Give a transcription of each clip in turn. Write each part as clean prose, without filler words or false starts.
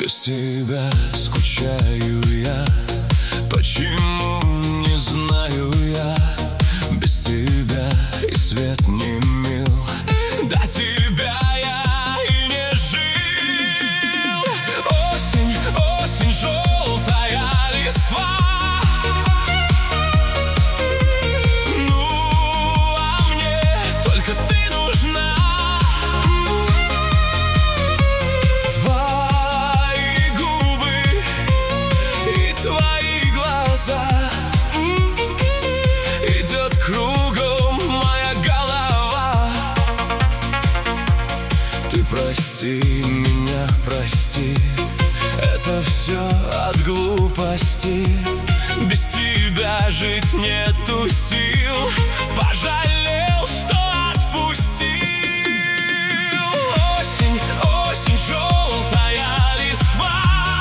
Без тебя скучаю я, почему, не знаю я. Без тебя и свет не мил, до тебя я и не жил. Осень, осень, желтая листва. Ну, а мне только ты нужна. Твои губы и твои глаза. Идет кругом моя голова. Ты прости меня, прости, это все от глупости. Без тебя жить нету сил, пожалел, что отпустил. Осень, осень, желтая листва.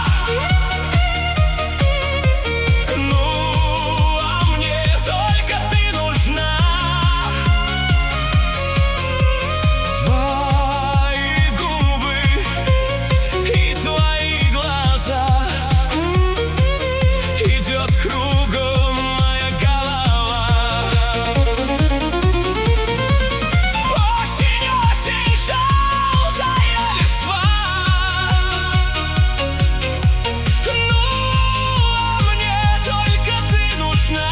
Ну, а мне только ты нужна. Твои губы и твои глаза. Идет кругом моя голова. Осень, осень, желтая листва. Ну, а мне только ты нужна.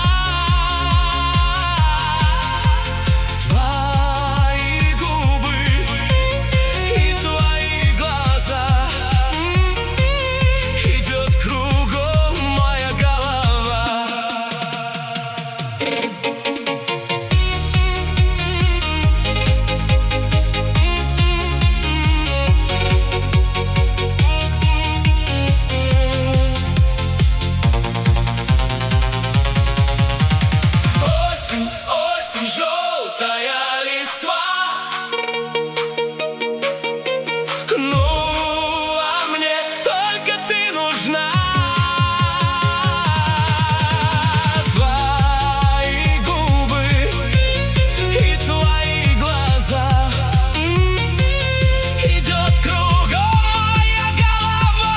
Твои губы и твои глаза. Идет кругом моя голова. Осень, осень, желтая листва. Ну, а мне только ты нужна. Твои губы и твои глаза. Идет кругом моя голова.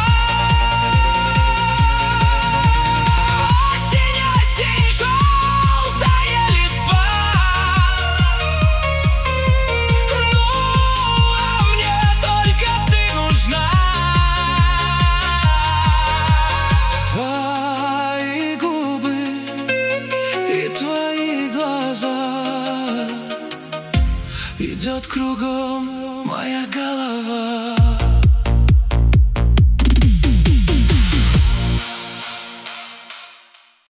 Осень, осень, желтая листва. Ну, а мне только ты нужна. Твои губы и твои глаза. Идет кругом моя голова.